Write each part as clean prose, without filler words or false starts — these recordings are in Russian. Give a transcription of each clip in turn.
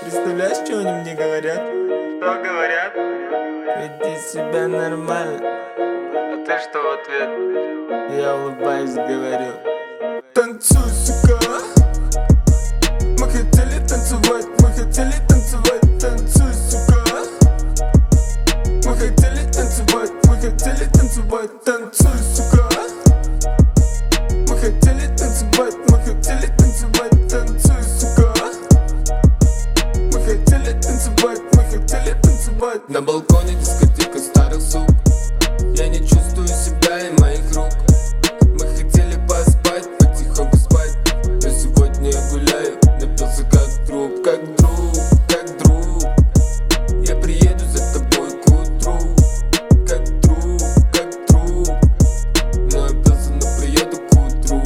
Представляешь, что они мне говорят? Что говорят? Веди себя нормально. А ты что в ответ? Я улыбаюсь, говорю: танцуй, сука. Мы хотели танцевать, мы хотели танцевать. Танцуй, сука. Мы хотели танцевать, мы хотели танцевать. Танцуй, сука. Мы хотели танцевать, мы хотели танцевать. Танцуй, сука. Мы хотели танцевать, мы хотели танцевать. На балконе дискотека старых сук. Я не чувствую себя и моих рук. Мы хотели поспать, потихоньку спать. Но сегодня я гуляю, напился как друг. Как друг, как друг. Я приеду за тобой к утру. Как друг, как друг. Но напился, но приеду к утру.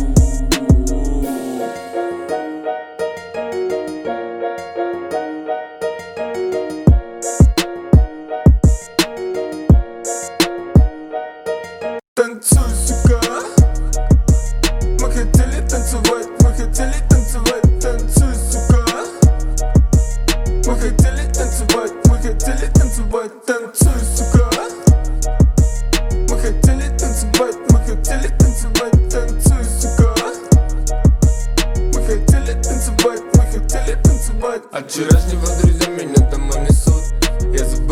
Танцуй, сука. Мы хотели танцевать, мы хотели танцевать. Танцуй, сука. Мы хотели танцевать, мы хотели танцевать. Танцуй, сука. Мы хотели танцевать, мы хотели танцевать. Танцуй, сука. Мы хотели танцевать, мы хотели танцевать. От вчерашнего друзья меня домой несут. Я забыл